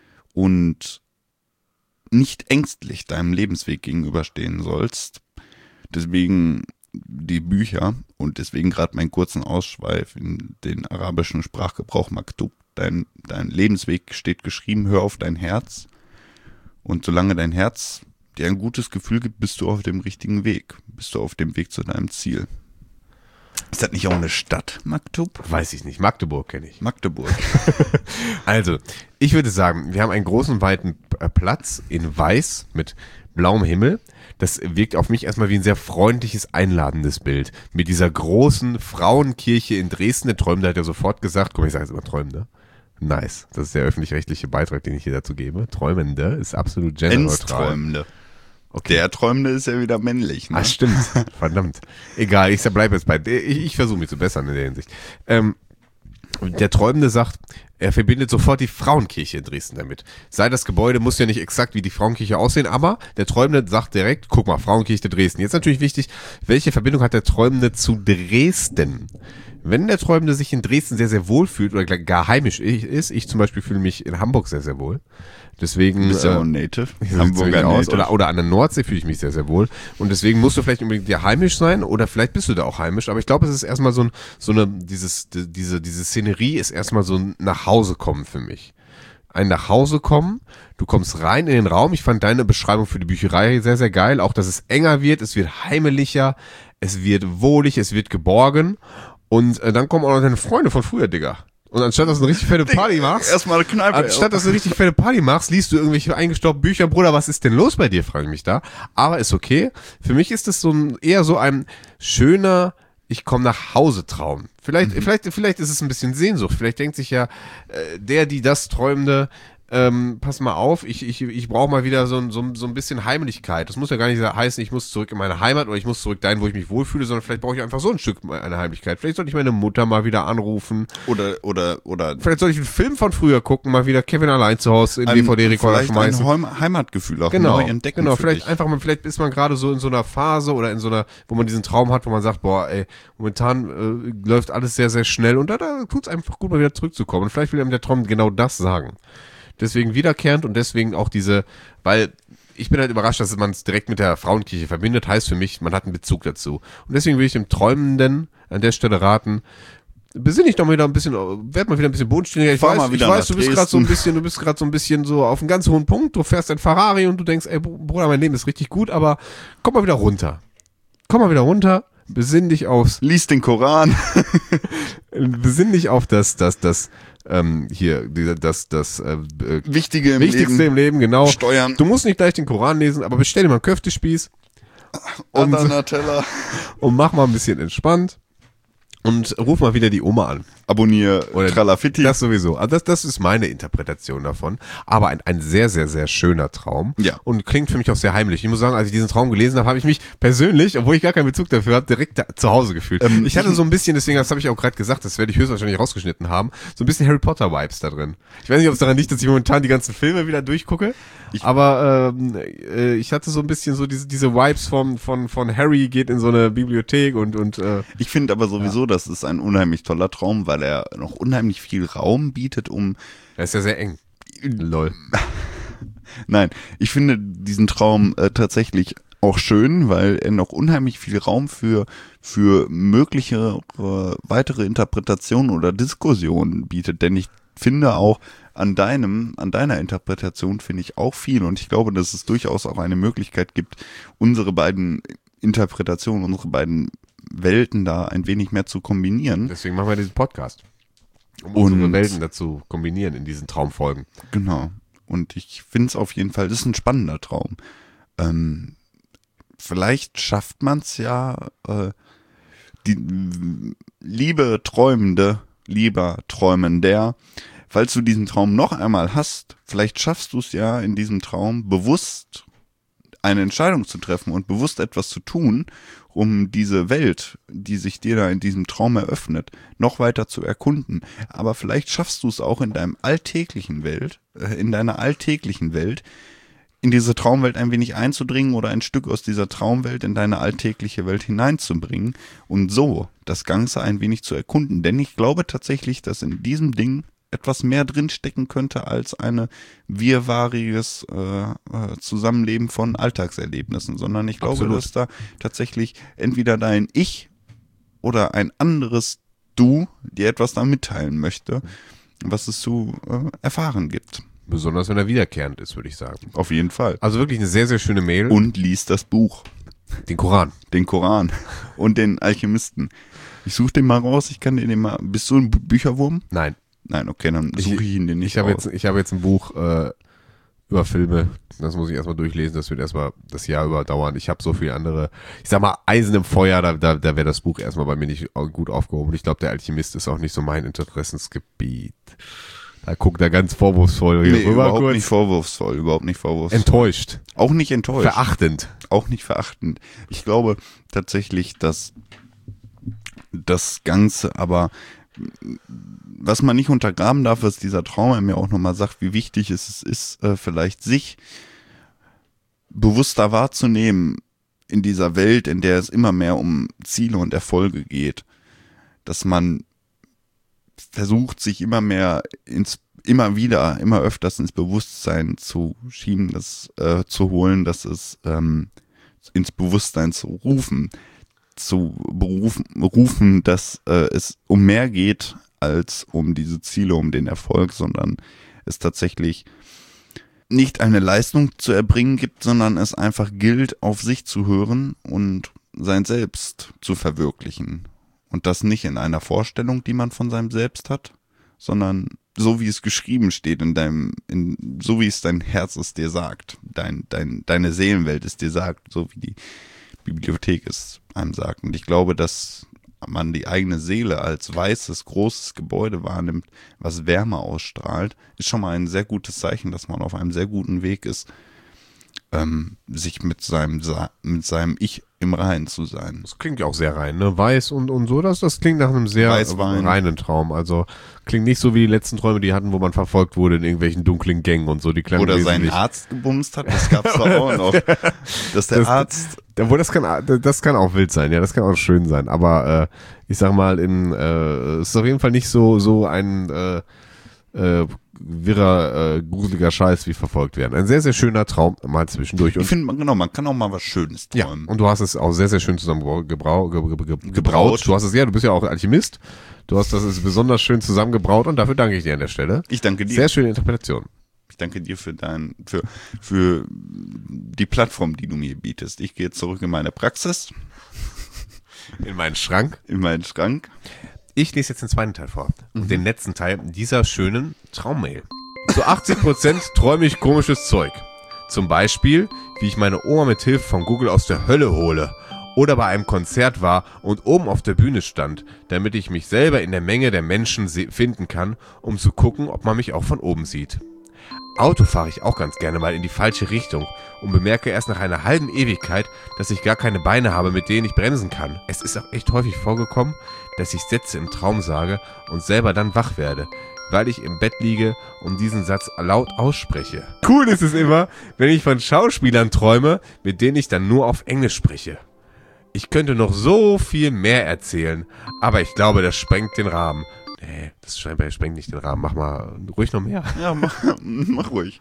und nicht ängstlich deinem Lebensweg gegenüberstehen sollst. Deswegen die Bücher und deswegen gerade meinen kurzen Ausschweif in den arabischen Sprachgebrauch Maktub. Dein, dein Lebensweg steht geschrieben, hör auf dein Herz. Und solange dein Herz dir ein gutes Gefühl gibt, bist du auf dem richtigen Weg. Bist du auf dem Weg zu deinem Ziel. Ist das nicht auch eine Stadt, Maktub? Weiß ich nicht, Magdeburg kenne ich. Magdeburg. Also, ich würde sagen, wir haben einen großen, weiten Platz in Weiß mit blauem Himmel. Das wirkt auf mich erstmal wie ein sehr freundliches, einladendes Bild. Mit dieser großen Frauenkirche in Dresden. Der Träumende hat ja sofort gesagt, guck mal, ich sage jetzt immer Träumende. Nice. Das ist der öffentlich-rechtliche Beitrag, den ich hier dazu gebe. Träumende ist absolut genderneutral. Ensträumende. Okay. Der Träumende ist ja wieder männlich, ne? Ah, stimmt. Verdammt. Egal, ich bleib jetzt bei, ich, ich versuche mich zu bessern in der Hinsicht. Ähm, der Träumende sagt, er verbindet sofort die Frauenkirche in Dresden damit. Sei das Gebäude, muss ja nicht exakt wie die Frauenkirche aussehen, aber der Träumende sagt direkt, guck mal, Frauenkirche Dresden. Jetzt natürlich wichtig, welche Verbindung hat der Träumende zu Dresden? Wenn der Träumende sich in Dresden sehr, sehr wohl fühlt oder gar heimisch ist, ich zum Beispiel fühle mich in Hamburg sehr, sehr wohl. Deswegen, Du bist ja äh, auch ein Native. Hamburger aus. Oder, oder an der Nordsee fühle ich mich sehr, sehr wohl. Und deswegen musst du vielleicht unbedingt dir heimisch sein oder vielleicht bist du da auch heimisch. Aber ich glaube, es ist erstmal so ein, so eine, dieses, die, diese, diese Szenerie ist erstmal so ein Nachhausekommen für mich. Ein Nachhausekommen, du kommst rein in den Raum. Ich fand deine Beschreibung für die Bücherei sehr, sehr geil. Auch, dass es enger wird, es wird heimelicher, es wird wohlig, es wird geborgen. Und äh, dann kommen auch noch deine Freunde von früher, Digga. Und anstatt dass du eine richtig fette Party machst, erstmal eine Kneipe. anstatt dass du eine richtig fette Party machst, liest du irgendwelche eingestaubten Bücher. Bruder, was ist denn los bei dir, frage ich mich da. Aber ist okay. Für mich ist das so ein, eher so ein schöner, ich komme nach Hause Traum. Vielleicht, mhm. vielleicht, vielleicht ist es ein bisschen Sehnsucht. Vielleicht denkt sich ja äh, der, die das Träumende, ähm, pass mal auf, ich, ich, ich brauche mal wieder so, so, so ein bisschen Heimlichkeit. Das muss ja gar nicht heißen, ich muss zurück in meine Heimat oder ich muss zurück dahin, wo ich mich wohlfühle, sondern vielleicht brauche ich einfach so ein Stück eine Heimlichkeit. Vielleicht sollte ich meine Mutter mal wieder anrufen. Oder, oder, oder. Vielleicht sollte ich einen Film von früher gucken, mal wieder Kevin allein zu Hause in D V D-Rekorder schmeißen. Vielleicht ein Heimatgefühl auch genau, neu entdecken. Genau, für vielleicht dich. einfach mal, vielleicht ist man gerade so in so einer Phase oder in so einer, wo man diesen Traum hat, wo man sagt, boah, ey, momentan äh, läuft alles sehr, sehr schnell und da, da tut es einfach gut, mal wieder zurückzukommen. Und vielleicht will einem der Traum genau das sagen. Deswegen wiederkehrend und deswegen auch diese, weil ich bin halt überrascht, dass man es direkt mit der Frauenkirche verbindet, heißt für mich, man hat einen Bezug dazu. Und deswegen will ich dem Träumenden an der Stelle raten, besinn dich doch mal wieder ein bisschen, werd mal wieder ein bisschen bodenständiger. Ich Fahr weiß, mal wieder ich weiß, nach du bist gerade so ein Dresden. bisschen, du bist gerade so ein bisschen so auf einem ganz hohen Punkt, du fährst ein Ferrari und du denkst, ey Bruder, mein Leben ist richtig gut, aber komm mal wieder runter. Komm mal wieder runter, besinn dich aufs, Lies den Koran. besinn dich auf das, das, das, ähm, hier, diese, das, das, äh, äh, Wichtige im Wichtigste Leben. im Leben, genau. Steuern. Du musst nicht gleich den Koran lesen, aber bestell dir mal einen Köftespieß und, Anateller. und mach mal ein bisschen entspannt. und ruf mal wieder die Oma an. Abonnier Oder Tralafitti. Das sowieso. Also das, das ist meine Interpretation davon. Aber ein, ein sehr, sehr, sehr schöner Traum. Ja. Und klingt für mich auch sehr heimlich. Ich muss sagen, als ich diesen Traum gelesen habe, habe ich mich persönlich, obwohl ich gar keinen Bezug dafür habe, direkt da, zu Hause gefühlt. Ähm, ich hatte so ein bisschen, deswegen, das habe ich auch gerade gesagt, das werde ich höchstwahrscheinlich rausgeschnitten haben, so ein bisschen Harry Potter-Vibes da drin. Ich weiß nicht, ob es daran liegt, dass ich momentan die ganzen Filme wieder durchgucke, Ich- aber ähm, äh, ich hatte so ein bisschen so diese, diese Vibes von, von, von Harry geht in so eine Bibliothek und, und äh, Ich finde aber sowieso, das ist ein unheimlich toller Traum, weil er noch unheimlich viel Raum bietet, um, er ist ja sehr eng. Lol. nein, ich finde diesen Traum äh, tatsächlich auch schön, weil er noch unheimlich viel Raum für, für mögliche äh, weitere Interpretationen oder Diskussionen bietet, denn ich finde auch an deinem, an deiner Interpretation finde ich auch viel und ich glaube, dass es durchaus auch eine Möglichkeit gibt, unsere beiden Interpretationen, unsere beiden Welten da ein wenig mehr zu kombinieren. Deswegen machen wir diesen Podcast. Um Und- unsere Welten dazu kombinieren in diesen Traumfolgen. Genau. Und ich finde es auf jeden Fall, das ist ein spannender Traum. Ähm, vielleicht schafft man es ja, äh, die liebe Träumende, lieber Träumender, falls du diesen Traum noch einmal hast, vielleicht schaffst du es ja in diesem Traum bewusst eine Entscheidung zu treffen und bewusst etwas zu tun, um diese Welt, die sich dir da in diesem Traum eröffnet, noch weiter zu erkunden. Aber vielleicht schaffst du es auch in deinem alltäglichen Welt, äh, in deiner alltäglichen Welt, in diese Traumwelt ein wenig einzudringen oder ein Stück aus dieser Traumwelt in deine alltägliche Welt hineinzubringen und so das Ganze ein wenig zu erkunden. Denn ich glaube tatsächlich, dass in diesem Ding etwas mehr drinstecken könnte als eine wirrwarriges äh, äh, Zusammenleben von Alltagserlebnissen, sondern ich glaube, Absolut. dass da tatsächlich entweder dein Ich oder ein anderes Du dir etwas da mitteilen möchte, was es zu äh, erfahren gibt. Besonders wenn er wiederkehrend ist, würde ich sagen. Auf jeden Fall. Also wirklich eine sehr, sehr schöne Mail. Und liest das Buch, den Koran. den Koran und den Alchemisten. Ich suche den mal raus, ich kann den mal. Bist du ein Bu- Bücherwurm? Nein. Nein, okay, dann suche ich ihn dir nicht Ich habe raus. jetzt, ich habe jetzt ein Buch äh, über Filme. Das muss ich erstmal durchlesen. Das wird erstmal das Jahr über dauern. Ich habe so viele andere, ich sag mal, Eisen im Feuer. Da, da, da wäre das Buch erstmal bei mir nicht gut aufgehoben. Ich glaube, der Alchemist ist auch nicht so mein Interessensgebiet. Da guckt er ganz vorwurfsvoll hier Nee, rüber überhaupt kurz. nicht vorwurfsvoll, überhaupt nicht vorwurfsvoll. Enttäuscht. auch nicht enttäuscht. Verachtend. Auch nicht verachtend. Ich glaube tatsächlich, dass das Ganze aber, was man nicht untergraben darf, was dieser Traum mir auch nochmal sagt, wie wichtig es ist, äh, vielleicht sich bewusster wahrzunehmen in dieser Welt, in der es immer mehr um Ziele und Erfolge geht. Dass man versucht, sich immer mehr ins, immer wieder, immer öfters ins Bewusstsein zu schieben, das äh, zu holen, dass es ähm, ins Bewusstsein zu rufen, zu berufen, rufen, dass äh, es um mehr geht als um diese Ziele, um den Erfolg, sondern es tatsächlich nicht eine Leistung zu erbringen gibt, sondern es einfach gilt, auf sich zu hören und sein Selbst zu verwirklichen. Und das nicht in einer Vorstellung, die man von seinem Selbst hat, sondern so wie es geschrieben steht in deinem, in, so wie es dein Herz es dir sagt, dein, dein, deine Seelenwelt es dir sagt, so wie die Bibliothek es einem sagt. Und ich glaube, dass man die eigene Seele als weißes, großes Gebäude wahrnimmt, was Wärme ausstrahlt, ist schon mal ein sehr gutes Zeichen, dass man auf einem sehr guten Weg ist, ähm, sich mit seinem, Sa- mit seinem Ich im Reinen zu sein. Das klingt ja auch sehr rein, ne? Weiß und, und so, das, das klingt nach einem sehr Weißwein. reinen Traum. Also klingt nicht so wie die letzten Träume, die hatten, wo man verfolgt wurde in irgendwelchen dunklen Gängen und so. Die klangen Oder seinen wesentlich- Arzt gebumst hat, das gab's doch auch noch. Dass der Das- Arzt, Obwohl, das kann, das kann auch wild sein, ja, das kann auch schön sein. Aber äh, ich sag mal, in äh, es ist auf jeden Fall nicht so so ein äh, äh, wirrer, äh, gruseliger Scheiß wie verfolgt werden. Ein sehr, sehr schöner Traum mal zwischendurch. ich Und, finde, genau, man kann auch mal was Schönes ja, träumen. und du hast es auch sehr, sehr schön zusammen gebrau, ge, ge, ge, gebraut. Gebraut. Du hast es, ja, du bist ja auch Alchemist. Du hast das ist besonders schön zusammengebraut und dafür danke ich dir an der Stelle. Ich danke dir. Sehr schöne Interpretation. Ich danke dir für dein, für, für die Plattform, die du mir bietest. Ich gehe zurück in meine Praxis, In meinen Schrank. in meinen Schrank. Ich lese jetzt den zweiten Teil vor. Und den letzten Teil dieser schönen Traummail. Zu achtzig Prozent träume ich komisches Zeug. Zum Beispiel, wie ich meine Oma mit Hilfe von Google aus der Hölle hole. oder bei einem Konzert war und oben auf der Bühne stand, damit ich mich selber in der Menge der Menschen finden kann, um zu gucken, ob man mich auch von oben sieht. Auto fahre ich auch ganz gerne mal in die falsche Richtung und bemerke erst nach einer halben Ewigkeit, dass ich gar keine Beine habe, mit denen ich bremsen kann. Es ist auch echt häufig vorgekommen, dass ich Sätze im Traum sage und selber dann wach werde, weil ich im Bett liege und diesen Satz laut ausspreche. Cool ist es immer, wenn ich von Schauspielern träume, mit denen ich dann nur auf Englisch spreche. Ich könnte noch so viel mehr erzählen, aber ich glaube, das sprengt den Rahmen. Nee, das sprengt nicht den Rahmen. Mach mal ruhig noch mehr. Ja, mach, mach ruhig.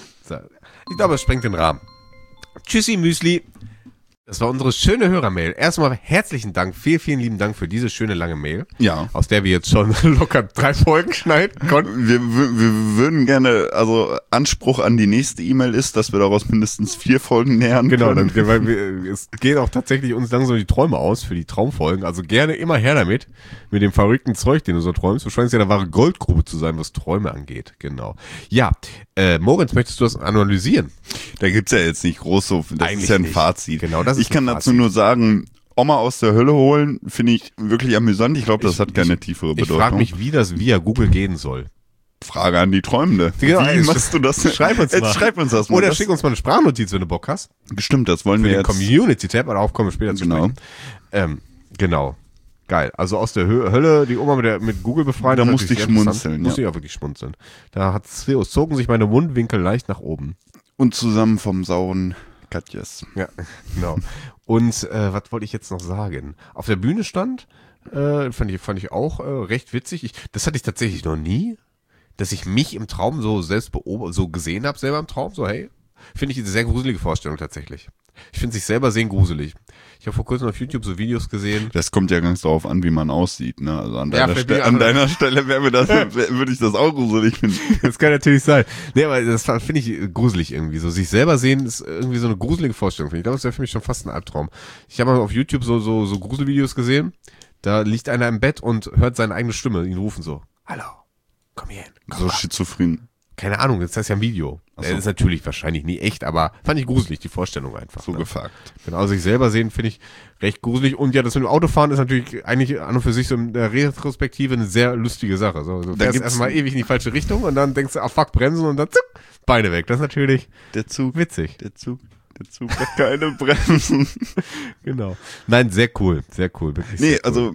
Ich glaube, es sprengt den Rahmen. Tschüssi, Müsli. Das war unsere schöne Hörermail. Erstmal herzlichen Dank, vielen, vielen lieben Dank für diese schöne lange Mail. Ja. Aus der wir jetzt schon locker drei Folgen schneiden konnten. Wir, wir, wir würden gerne, also Anspruch an die nächste E-Mail ist, dass wir daraus mindestens vier Folgen nähern Genau, können. dann, weil wir, es gehen auch tatsächlich uns langsam die Träume aus für die Traumfolgen. Also gerne immer her damit, mit dem verrückten Zeug, den du so träumst. Du scheinst ja eine wahre Goldgrube zu sein, was Träume angeht. Genau. Ja, äh, Moritz, möchtest du das analysieren? Da gibt's ja jetzt nicht groß so, das Eigentlich ist ja ein nicht. Fazit. Genau, das ist ich kann ein dazu Fazit. nur sagen, Oma aus der Hölle holen, finde ich wirklich amüsant. Ich glaube, das Ich- hat keine ich- tiefere Ich Bedeutung. frage mich, wie das via Google gehen soll. Frage an die Träumende. Genau, Wie ey, machst du das? Schreib uns Jetzt mal. schreib uns das mal. Oder das, schick uns mal eine Sprachnotiz, wenn du Bock hast. Stimmt, das wollen Für wir den jetzt. Community-Tab, aber darauf kommen wir später zu Genau. sprechen. Ähm, genau. Geil. Also aus der Hö- Hölle, die Oma mit, der, mit Google befreien. Da das ist musste natürlich ich sehr interessant. schmunzeln, Musste ja. ich auch wirklich schmunzeln. Da hat, zogen sich meine Mundwinkel leicht nach oben. Und zusammen vom sauren Katjes. Ja, genau. Und äh, was wollte ich jetzt noch sagen? Auf der Bühne stand, äh, fand ich, fand ich auch äh, recht witzig. Ich, das hatte ich tatsächlich noch nie, dass ich mich im Traum so selbst beob- so gesehen habe, selber im Traum. So, hey, finde ich eine sehr gruselige Vorstellung tatsächlich. Ich finde sich selber sehen gruselig. Ich habe vor kurzem auf YouTube so Videos gesehen. Das kommt ja ganz darauf an, wie man aussieht, ne? Also an deiner, vielleicht Ste bin ich an auch- deiner Stelle wäre mir das, wär, würde ich das auch gruselig finden. Das kann natürlich sein. Nee, aber das finde ich gruselig irgendwie. So sich selber sehen ist irgendwie so eine gruselige Vorstellung. Ich glaube, das wäre für mich schon fast ein Albtraum. Ich habe mal auf YouTube so, so, so Gruselvideos gesehen. Da liegt einer im Bett und hört seine eigene Stimme, ihn rufen so. Hallo, komm hier hin. Komm So mal. schizophren. Keine Ahnung, das ist ja ein Video. Ach so. Das ist natürlich wahrscheinlich nie echt, aber fand ich gruselig, die Vorstellung einfach. So ne? gefuckt. Genau, sich selber sehen finde ich recht gruselig. Und ja, das mit dem Autofahren ist natürlich eigentlich an und für sich so in der Retrospektive eine sehr lustige Sache. So, du Da fährst gibt's- erstmal ewig in die falsche Richtung und dann denkst du, ah fuck, bremsen und dann zuck, Beine weg. Das ist natürlich Der Zug, witzig. der Zug, der Zug hat keine Bremsen. Genau. Nein, sehr cool, sehr cool. Wirklich Nee, sehr cool. also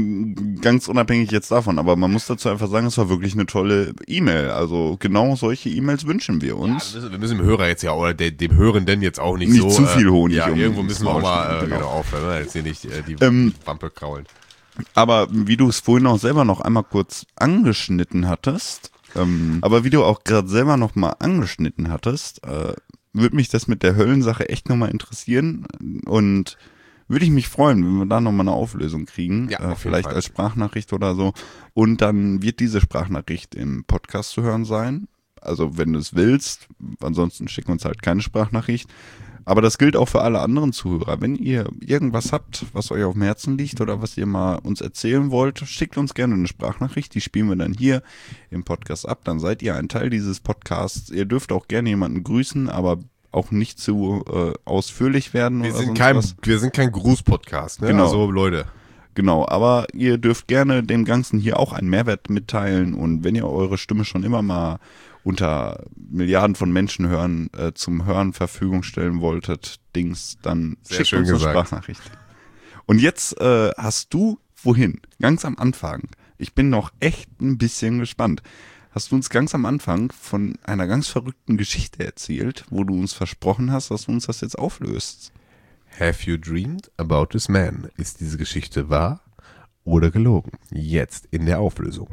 m, ganz unabhängig jetzt davon, aber man muss dazu einfach sagen, es war wirklich eine tolle E-Mail. Also genau solche E-Mails wünschen wir Ja, uns. wir müssen, wir müssen dem Hörer jetzt ja, oder de, dem Hörenden jetzt auch nicht, Nicht so. zu viel Honig Ja, um irgendwo ins müssen wir auch Maul mal äh, schieben, genau. genau. aufhören, ne? Jetzt hier nicht äh, die Ähm, Wampe kraulen. Aber wie du es vorhin auch selber noch einmal kurz angeschnitten hattest, ähm, aber wie du auch gerade selber noch mal angeschnitten hattest, äh, würde mich das mit der Höllensache echt noch mal interessieren und würde ich mich freuen, wenn wir da noch mal eine Auflösung kriegen, Ja, äh, auf jeden vielleicht Fall. als Sprachnachricht oder so. Und dann wird diese Sprachnachricht im Podcast zu hören sein. Also wenn du es willst, ansonsten schick uns halt keine Sprachnachricht. Aber das gilt auch für alle anderen Zuhörer. Wenn ihr irgendwas habt, was euch auf dem Herzen liegt oder was ihr mal uns erzählen wollt, schickt uns gerne eine Sprachnachricht. Die spielen wir dann hier im Podcast ab. Dann seid ihr ein Teil dieses Podcasts. Ihr dürft auch gerne jemanden grüßen, aber auch nicht zu äh, ausführlich werden Wir oder sind sonst kein, was. wir sind kein Gruß-Podcast, ne? Genau. Also Leute. Genau, aber ihr dürft gerne dem Ganzen hier auch einen Mehrwert mitteilen. Und wenn ihr eure Stimme schon immer mal unter Milliarden von Menschen hören, äh, zum Hören Verfügung stellen wolltet, Dings, dann Sehr schickt schön uns eine gesagt. Sprachnachricht. Und jetzt äh, hast du wohin? Ganz am Anfang. Ich bin noch echt ein bisschen gespannt. Hast du uns ganz am Anfang von einer ganz verrückten Geschichte erzählt, wo du uns versprochen hast, dass du uns das jetzt auflöst? Have you dreamed about this man? Ist diese Geschichte wahr oder gelogen? Jetzt in der Auflösung.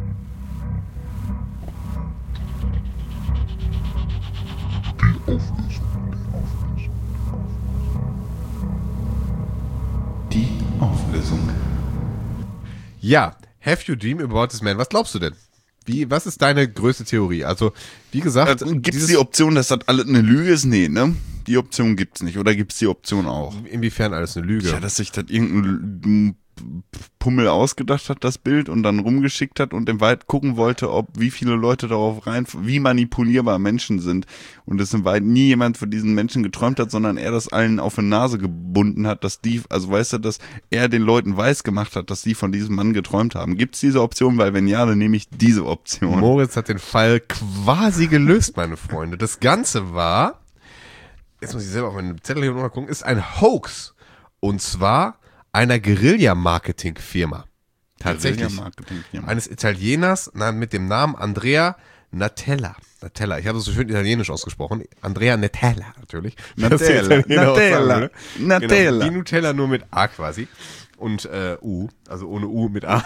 Die Auflösung. Ja, have you dreamed about this man? Was glaubst du denn? Wie, was ist deine größte Theorie? Also, wie gesagt, Also, gibt es dieses- die Option, dass das alles eine Lüge ist? Nee, ne? Die Option gibt's nicht. Oder gibt's die Option auch? inwiefern alles eine Lüge? Ja, dass sich das irgendein Pummel ausgedacht hat, das Bild, und dann rumgeschickt hat und im Wald gucken wollte, ob wie viele Leute darauf rein, wie manipulierbar Menschen sind. Und es im Wald nie jemand von diesen Menschen geträumt hat, sondern er das allen auf die Nase gebunden hat, dass die, also weißt du, dass er den Leuten weiß gemacht hat, dass die von diesem Mann geträumt haben. Gibt es diese Option? Weil wenn ja, dann nehme ich diese Option. Moritz hat den Fall quasi gelöst, meine Freunde. Das Ganze war, jetzt muss ich selber auf meinen Zettel hier noch mal gucken, ist ein Hoax. Und zwar einer Guerilla-Marketing-Firma. Tatsächlich. Guerilla-Marketing-Firma. Eines Italieners na, mit dem Namen Andrea Natella. Natella, ich habe es so schön italienisch ausgesprochen. Andrea Natella, natürlich. Natella, Natella, Natella. Genau, wie Nutella, nur mit A quasi. Und äh, U, also ohne U mit A.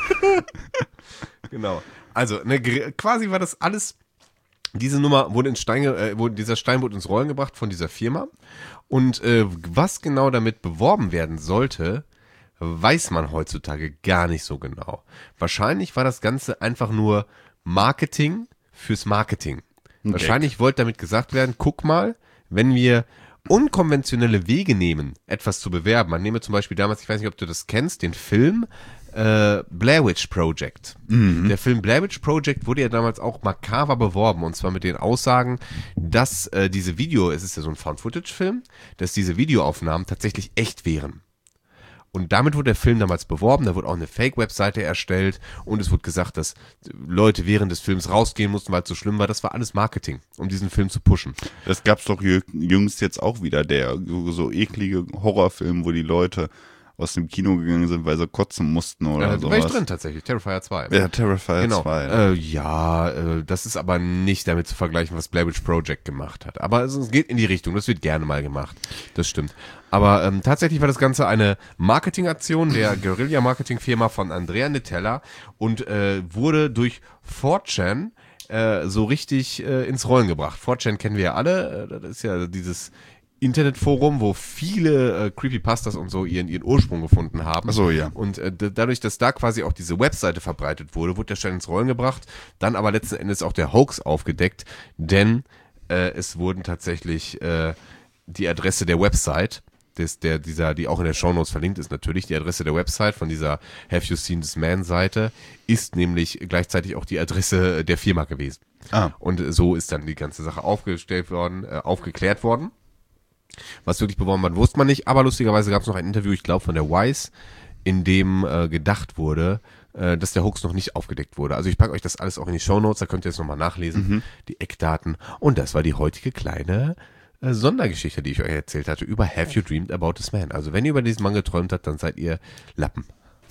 Genau. Also, ne, quasi war das alles, diese Nummer wurde in Stein, äh, wurde, dieser Stein wurde ins Rollen gebracht von dieser Firma. Und äh, was genau damit beworben werden sollte, weiß man heutzutage gar nicht so genau. Wahrscheinlich war das Ganze einfach nur Marketing fürs Marketing. Okay. Wahrscheinlich wollte damit gesagt werden, guck mal, wenn wir unkonventionelle Wege nehmen, etwas zu bewerben. Man nehme zum Beispiel damals, ich weiß nicht, ob du das kennst, den Film äh, Blair Witch Project. Mhm. Der Film Blair Witch Project wurde ja damals auch makaber beworben, und zwar mit den Aussagen, dass äh, diese Video, es ist ja so ein Found-Footage-Film, dass diese Videoaufnahmen tatsächlich echt wären. Und damit wurde der Film damals beworben, da wurde auch eine Fake-Webseite erstellt und es wurde gesagt, dass Leute während des Films rausgehen mussten, weil es so schlimm war. Das war alles Marketing, um diesen Film zu pushen. Das gab's doch jüngst jetzt auch wieder, der so, so eklige Horrorfilm, wo die Leute aus dem Kino gegangen sind, weil sie kotzen mussten oder ja, so. Da war ich drin tatsächlich, Terrifier zwei. Ja, Terrifier genau. zwei. Äh, ja, äh, das ist aber nicht damit zu vergleichen, was Blair Witch Project gemacht hat. Aber es, es geht in die Richtung, das wird gerne mal gemacht. Das stimmt. Aber ähm, tatsächlich war das Ganze eine Marketingaktion der Guerilla-Marketing-Firma von Andrea Natella und äh, wurde durch four chan äh, so richtig äh, ins Rollen gebracht. four chan kennen wir ja alle, äh, das ist ja dieses Internetforum, wo viele äh, Creepypastas und so ihren, ihren Ursprung gefunden haben. Ach so, ja. Und äh, d- dadurch, dass da quasi auch diese Webseite verbreitet wurde, wurde der Stein ins Rollen gebracht, dann aber letzten Endes auch der Hoax aufgedeckt, denn äh, es wurden tatsächlich äh, die Adresse der Website, des, der, dieser, die auch in der Shownotes verlinkt ist natürlich, die Adresse der Website von dieser Have You Seen This Man Seite ist nämlich gleichzeitig auch die Adresse der Firma gewesen. Ah. Und so ist dann die ganze Sache aufgestellt worden, äh, aufgeklärt worden. Was wirklich beworben wird, wusste man nicht, aber lustigerweise gab es noch ein Interview, ich glaube von der Vice, in dem äh, gedacht wurde, äh, dass der Hoax noch nicht aufgedeckt wurde. Also ich packe euch das alles auch in die Shownotes, da könnt ihr jetzt nochmal nachlesen, mhm. die Eckdaten. Und das war die heutige kleine äh, Sondergeschichte, die ich euch erzählt hatte, über Have You Dreamed About This Man. Also wenn ihr über diesen Mann geträumt habt, dann seid ihr Lappen.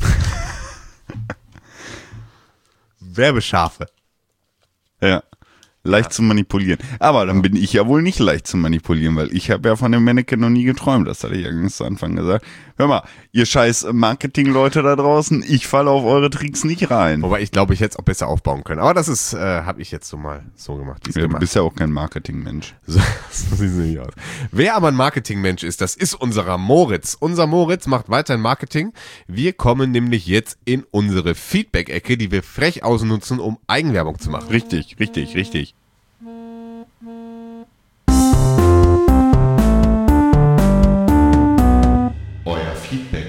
Werbeschafe. Ja. Leicht ja. zu manipulieren. Aber dann bin ich ja wohl nicht leicht zu manipulieren, weil ich habe ja von dem Mannequin noch nie geträumt. Das hatte ich ja ganz zu Anfang gesagt. Hör mal, ihr scheiß Marketing-Leute da draußen, ich falle auf eure Tricks nicht rein. Wobei ich glaube, ich hätte es auch besser aufbauen können. Aber das ist, äh, habe ich jetzt so mal so gemacht. Ja, du bist ja auch kein Marketing-Mensch. So, so sieht es nicht aus. Wer aber ein Marketing-Mensch ist, das ist unserer Moritz. Unser Moritz macht weiterhin Marketing. Wir kommen nämlich jetzt in unsere Feedback-Ecke, die wir frech ausnutzen, um Eigenwerbung zu machen. Richtig, richtig, richtig. Euer Feedback.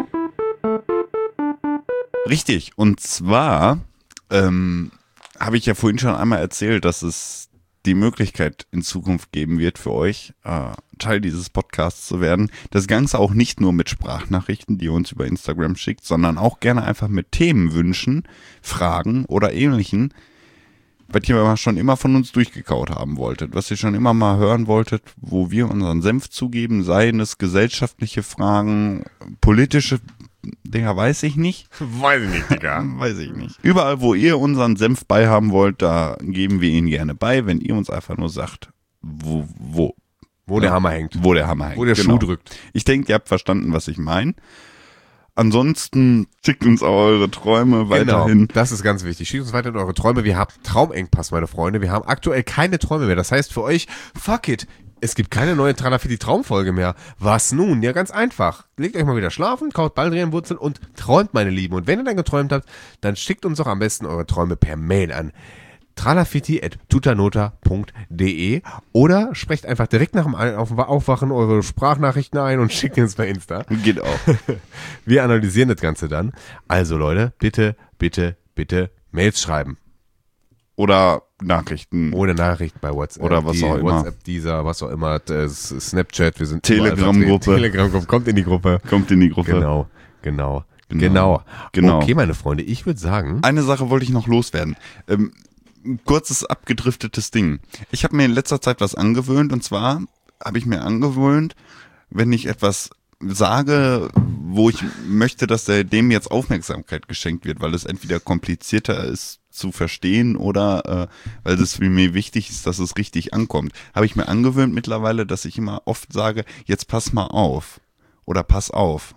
Richtig, und zwar ähm, habe ich ja vorhin schon einmal erzählt, dass es die Möglichkeit in Zukunft geben wird für euch, äh, Teil dieses Podcasts zu werden. Das Ganze auch nicht nur mit Sprachnachrichten, die ihr uns über Instagram schickt, sondern auch gerne einfach mit Themenwünschen, Fragen oder Ähnlichen, was ihr schon immer von uns durchgekaut haben wolltet, was ihr schon immer mal hören wolltet, wo wir unseren Senf zugeben, seien es gesellschaftliche Fragen, politische Dinger, weiß ich nicht. Weiß ich nicht, Digga. Weiß ich nicht. Überall, wo ihr unseren Senf bei haben wollt, da geben wir ihn gerne bei, wenn ihr uns einfach nur sagt, wo, wo. Wo der Hammer hängt. Wo der Hammer hängt. Wo der genau. Schuh drückt. Ich denke, ihr habt verstanden, was ich meine. Ansonsten schickt uns auch eure Träume weiterhin. Genau, das ist ganz wichtig. Schickt uns weiterhin eure Träume. Wir haben Traumengpass, meine Freunde. Wir haben aktuell keine Träume mehr. Das heißt für euch, fuck it, es gibt keine neue Tralafiti-Traumfolge mehr. Was nun? Ja, ganz einfach. Legt euch mal wieder schlafen, kaut Baldrianwurzeln und träumt, meine Lieben. Und wenn ihr dann geträumt habt, dann schickt uns doch am besten eure Träume per Mail an tralafitti at tutanota punkt de oder sprecht einfach direkt nach dem Aufwachen eure Sprachnachrichten ein und schickt uns bei Insta. Geht auch. Wir analysieren das Ganze dann. Also Leute, bitte, bitte, bitte Mails schreiben. Oder Nachrichten. Ohne Nachrichten bei WhatsApp. Oder was die, auch immer. WhatsApp, dieser, was auch immer. Das Snapchat, wir sind Telegram-Gruppe. Telegram-Gruppe, kommt in die Gruppe. Kommt in die Gruppe. Genau, genau, genau. Genau. Genau. Okay, meine Freunde, ich würde sagen. Eine Sache wollte ich noch loswerden. Ähm, ein kurzes abgedriftetes Ding. Ich habe mir in letzter Zeit was angewöhnt, und zwar habe ich mir angewöhnt, wenn ich etwas sage, wo ich möchte, dass der, dem jetzt Aufmerksamkeit geschenkt wird, weil es entweder komplizierter ist zu verstehen oder äh, weil es für mich wichtig ist, dass es richtig ankommt, habe ich mir angewöhnt mittlerweile, dass ich immer oft sage, jetzt pass mal auf oder pass auf.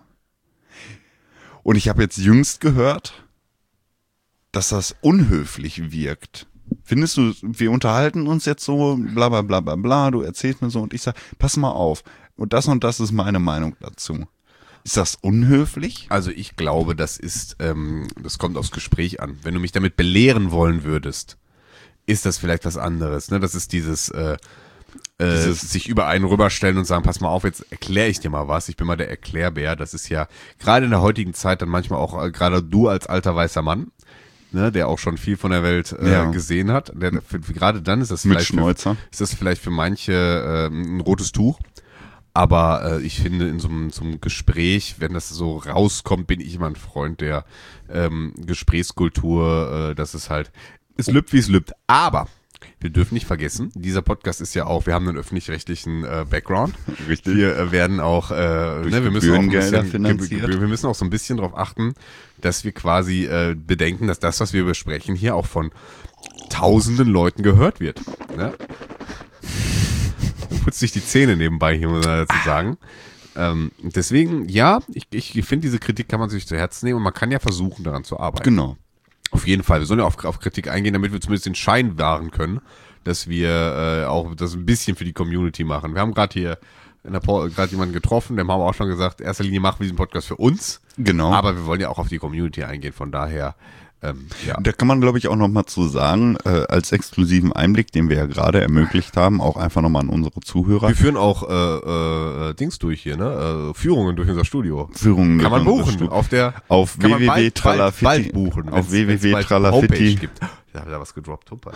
Und ich habe jetzt jüngst gehört, dass das unhöflich wirkt. Findest du, wir unterhalten uns jetzt so, bla bla bla bla bla, du erzählst mir so und ich sage, pass mal auf. Und das und das ist meine Meinung dazu. Ist das unhöflich? Also ich glaube, das ist, ähm, das kommt aufs Gespräch an. Wenn du mich damit belehren wollen würdest, ist das vielleicht was anderes. Ne? Das ist dieses, äh, äh, dieses sich über einen rüberstellen und sagen, pass mal auf, jetzt erkläre ich dir mal was. Ich bin mal der Erklärbär. Das ist ja gerade in der heutigen Zeit dann manchmal auch, äh, gerade du als alter weißer Mann, ne, der auch schon viel von der Welt äh, Ja. gesehen hat. Der, für, für, gerade dann ist das Mit vielleicht für, Schnäuzer. ist das vielleicht für manche äh, ein rotes Tuch. Aber äh, ich finde, in so einem, so einem Gespräch, wenn das so rauskommt, bin ich immer ein Freund der ähm, Gesprächskultur. Äh, dass es halt, es lübt, wie es lübt. Aber wir dürfen nicht vergessen, dieser Podcast ist ja auch, wir haben einen öffentlich-rechtlichen äh, Background. Richtig. Wir äh, werden auch, äh, Durch ne, wir müssen auch ein Gebührengelder bisschen, finanziert. Ge- wir müssen auch so ein bisschen darauf achten, dass wir quasi äh, bedenken, dass das, was wir besprechen, hier auch von tausenden Leuten gehört wird. Ne? Du putzt dich die Zähne nebenbei hier, muss man dazu sagen. Ähm, deswegen, ja, ich, ich finde, diese Kritik kann man sich zu Herzen nehmen und man kann ja versuchen, daran zu arbeiten. Genau. Auf jeden Fall. Wir sollen ja auf, auf Kritik eingehen, damit wir zumindest den Schein wahren können, dass wir äh, auch das ein bisschen für die Community machen. Wir haben gerade hier in der Po- gerade jemanden getroffen, dem haben wir auch schon gesagt, in erster Linie machen wir diesen Podcast für uns. Genau. Aber wir wollen ja auch auf die Community eingehen, von daher, ähm, ja. Da kann man, glaube ich, auch noch mal zu sagen, äh, als exklusiven Einblick, den wir ja gerade ermöglicht haben, auch einfach noch mal an unsere Zuhörer. Wir führen auch äh, äh, Dings durch hier, ne? Äh, Führungen durch unser Studio. Führungen Kann man durch unser buchen Studio. auf der Auf kann man bald- www.tralafitti. bald, bald buchen. Auf wenn's- wenn's bald www.tralafitti. Homepage gibt. Da hat er was gedroppt. Hoppla.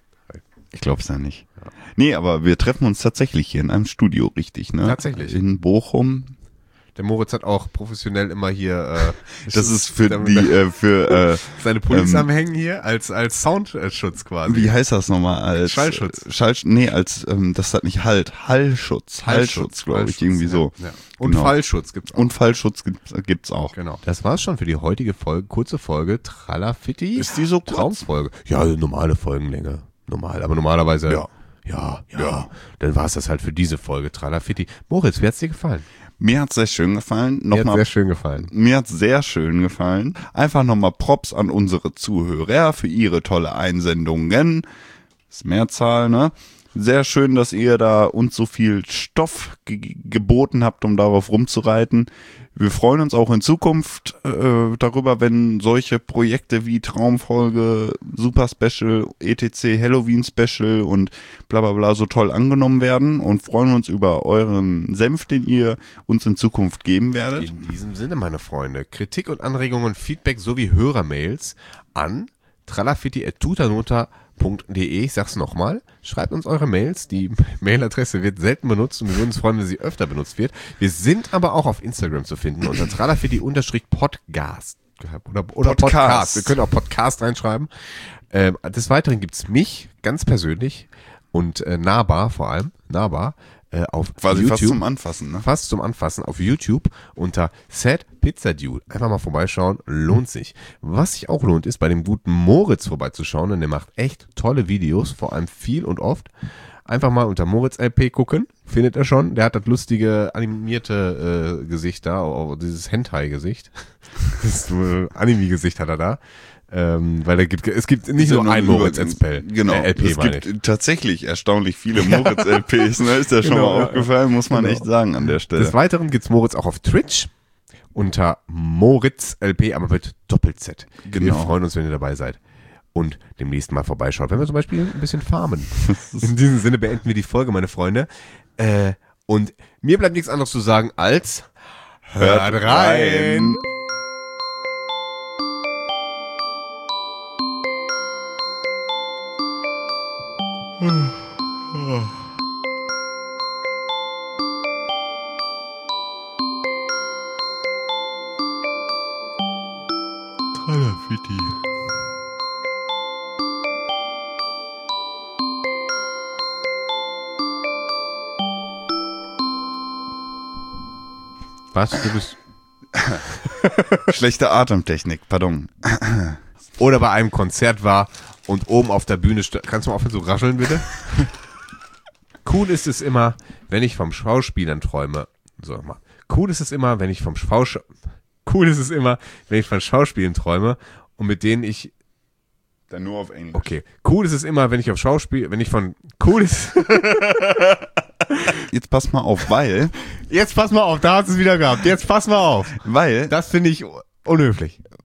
Ich glaube es ja nicht. Ja. Nee, aber wir treffen uns tatsächlich hier in einem Studio, richtig, ne? Tatsächlich. In Bochum. Der Moritz hat auch professionell immer hier. Äh, Das ist für damit- die, äh, für, äh, seine Pullis ähm, am Hängen hier als als Soundschutz quasi. wie heißt das nochmal? Als Schallschutz. Schall, nee, als, ähm, das hat nicht Halt. Hallschutz. Hallschutz, glaube ich, irgendwie so. Ja. Und Genau. Fallschutz gibt's auch. Und Fallschutz gibt's, gibt's auch. Genau. Das war's schon für die heutige Folge. Kurze Folge. Tralafitti. Ist die so kurz? Traumfolge. Ja, also normale Folgenlänge. Normal. Aber normalerweise. Ja. Ja, ja. Ja. Dann war's das halt für diese Folge. Tralafitti. Moritz, wie hat's dir gefallen? Mir hat's sehr schön gefallen. Mir hat's Nochmal, sehr schön gefallen. mir hat's sehr schön gefallen. Einfach nochmal Props an unsere Zuhörer für ihre tolle Einsendungen. Das ist Mehrzahl, ne? Sehr schön, dass ihr da uns so viel Stoff ge- geboten habt, um darauf rumzureiten. Wir freuen uns auch in Zukunft äh, darüber, wenn solche Projekte wie Traumfolge, Super Special, et cetera, Halloween Special und bla bla bla so toll angenommen werden und freuen uns über euren Senf, den ihr uns in Zukunft geben werdet. In diesem Sinne, meine Freunde, Kritik und Anregungen, Feedback sowie Hörermails an tralafitti at tutanota punkt de. Ich sag's nochmal, schreibt uns eure Mails. Die Mailadresse wird selten benutzt und wir würden uns freuen, wenn sie öfter benutzt wird. Wir sind aber auch auf Instagram zu finden unter tralafitti-podcast oder, oder Podcast. Podcast. Wir können auch Podcast reinschreiben. Ähm, des Weiteren gibt's mich ganz persönlich und äh, nahbar vor allem, nahbar, äh, auf Quasi YouTube. fast zum Anfassen, ne? Fast zum Anfassen auf YouTube unter Sad Pizza Dude. Einfach mal vorbeischauen, lohnt sich. Was sich auch lohnt, ist bei dem guten Moritz vorbeizuschauen, denn der macht echt tolle Videos, vor allem viel und oft. Einfach mal unter Moritz L P gucken, findet er schon. Der hat das lustige animierte äh, Gesicht da, oh, dieses Hentai-Gesicht. Das äh, Anime-Gesicht hat er da. Ähm, weil er gibt, es gibt nicht Ist ja nur ein nur Moritz über- L P. Genau. Äh, L P es meine gibt ich. tatsächlich erstaunlich viele Moritz-L Ps, ne? Ist ja schon Genau, mal ja. aufgefallen, muss man Genau. echt sagen an der Stelle. Des Weiteren gibt's Moritz auch auf Twitch unter Moritz L P, aber mit Doppel-Z. Wir Genau. freuen uns, wenn ihr dabei seid. und demnächst mal vorbeischaut, wenn wir zum Beispiel ein bisschen farmen. In diesem Sinne beenden wir die Folge, meine Freunde. Äh, und mir bleibt nichts anderes zu sagen als hört rein. Tralafitti. Was? Du bist... Schlechte Atemtechnik, pardon. Oder bei einem Konzert war und oben auf der Bühne... St- Kannst du mal aufhören zu rascheln, bitte? Cool ist es immer, wenn ich vom Schauspielern träume. So, mal. Cool ist es immer, wenn ich vom Schausch... Cool ist es immer, wenn ich von Schauspielen träume und mit denen ich... Dann nur auf Englisch. Okay. Cool ist es immer, wenn ich auf Schauspiel... Wenn ich von... Cool ist... Jetzt pass mal auf, weil... Jetzt pass mal auf, da hast du es wieder gehabt. Jetzt pass mal auf. Weil... Das finde ich unhöflich.